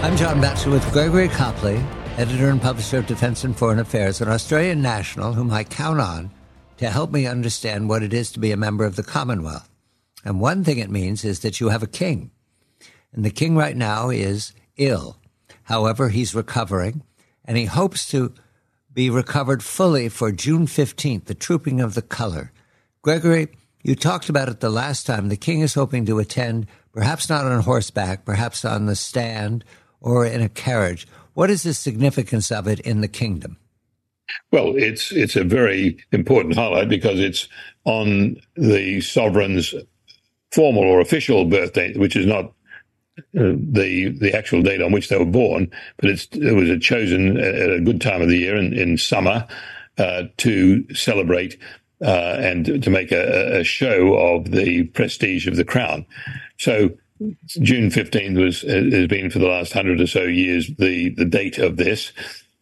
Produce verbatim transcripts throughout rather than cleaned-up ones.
I'm John Batchelor with Gregory Copley, editor and publisher of Defense and Foreign Affairs, an Australian national whom I count on to help me understand what it is to be a member of the Commonwealth. And one thing it means is that you have a king. And the king right now is ill. However, he's recovering, and he hopes to be recovered fully for June fifteenth, the Trooping of the Colour. Gregory, you talked about it the last time. The king is hoping to attend, perhaps not on horseback, perhaps on the stand or in a carriage. What is the significance of it in the kingdom? Well, it's it's a very important highlight because it's on the sovereign's formal or official birthday, which is not uh, the the actual date on which they were born, but it's, it was chosen at a good time of the year in, in summer uh, to celebrate uh, and to make a, a show of the prestige of the crown. So June fifteenth was has been for the last hundred or so years the, the date of this,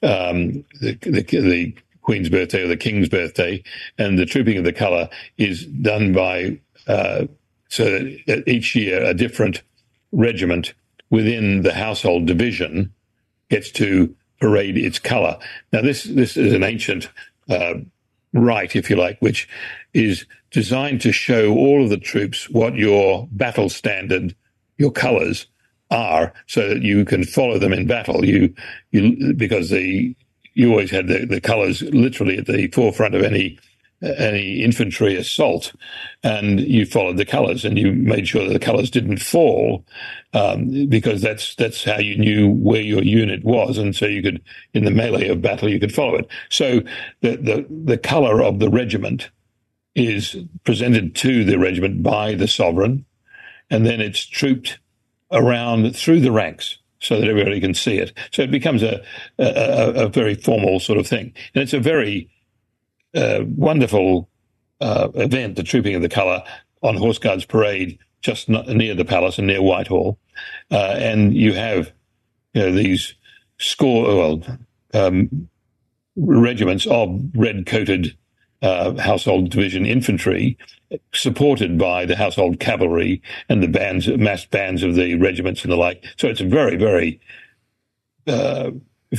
um, the, the, the Queen's birthday or the King's birthday, and the Trooping of the Colour is done by uh, so that each year a different regiment within the household division gets to parade its colour. Now this this is an ancient uh, rite, if you like, which is designed to show all of the troops what your battle standard, your colours are, so that you can follow them in battle. You, you, because the you always had the, the colours literally at the forefront of any any infantry assault, and you followed the colours, and you made sure that the colours didn't fall, um, because that's that's how you knew where your unit was, and so you could, in the melee of battle, you could follow it. So the the, the colour of the regiment is presented to the regiment by the sovereign, and then it's trooped around through the ranks so that everybody can see it. So it becomes a, a, a very formal sort of thing. And it's a very uh, wonderful uh, event, the Trooping of the Colour on Horse Guards Parade, just not, near the palace and near Whitehall. Uh, and you have, you know, these score, well, um, regiments of red-coated Uh, household division infantry, supported by the household cavalry and the bands, massed bands of the regiments and the like. So it's a very, very uh,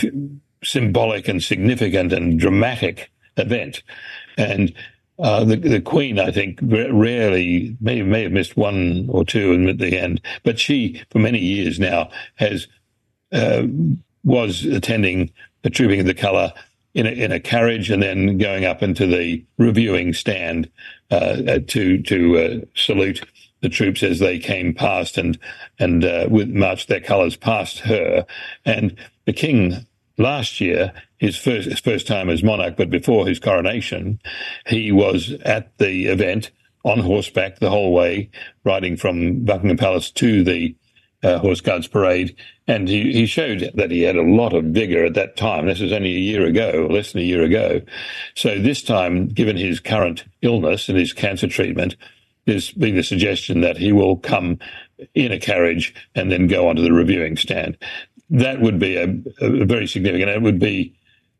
symbolic and significant and dramatic event. And uh, the the Queen, I think, rarely may may have missed one or two at the end, but she, for many years now, has uh, was attending the Trooping of the Colour in a, in a carriage, and then going up into the reviewing stand uh, to to uh, salute the troops as they came past and and uh, with marched their colours past her. And the king last year, his first his first time as monarch, but before his coronation, he was at the event on horseback the whole way, riding from Buckingham Palace to the Uh, Horse Guards Parade, and he, he showed that he had a lot of vigour at that time. This was only a year ago, less than a year ago. So this time, given his current illness and his cancer treatment, there's been a suggestion that he will come in a carriage and then go onto the reviewing stand. That would be a, a very significant. It would be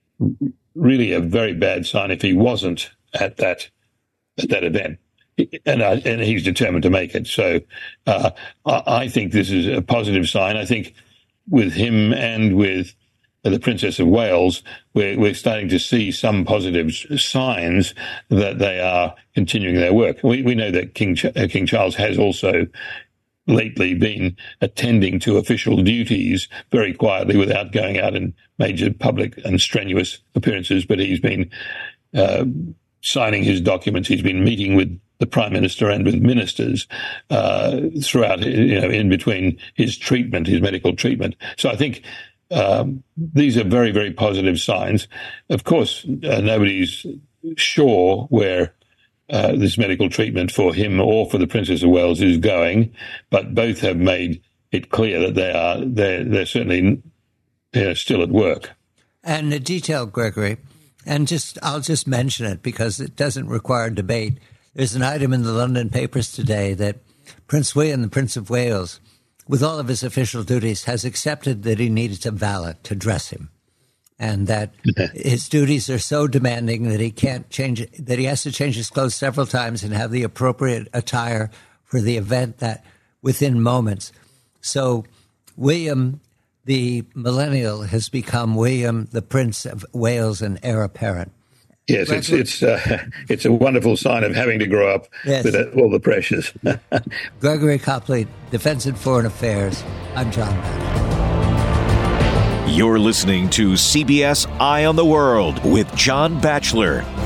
really a very bad sign if he wasn't at that at that event. And, uh, and he's determined to make it. So uh, I, I think this is a positive sign. I think with him and with the Princess of Wales, we're, we're starting to see some positive signs that they are continuing their work. We, we know that King, Ch- uh, King Charles has also lately been attending to official duties very quietly without going out in major public and strenuous appearances, but he's been uh, signing his documents. He's been meeting with the Prime Minister and with ministers uh, throughout, you know, in between his treatment, his medical treatment. So I think um, these are very, very positive signs. Of course, uh, nobody's sure where uh, this medical treatment for him or for the Princess of Wales is going, but both have made it clear that they are they're, they're certainly you know, still at work. And the detail, Gregory, and just I'll just mention it because it doesn't require debate. There's an item in the London papers today that Prince William, the Prince of Wales, with all of his official duties, has accepted that he needs a valet to dress him, and that his duties are so demanding that he can't change it, that he has to change his clothes several times and have the appropriate attire for the event that within moments. So William, the millennial has become William, the Prince of Wales and heir apparent. Yes, Gregory, it's it's uh, it's a wonderful sign of having to grow up yes. with uh, all the pressures. Gregory Copley, Defense and Foreign Affairs. I'm John Batchelor. You're listening to C B S Eye on the World with John Batchelor.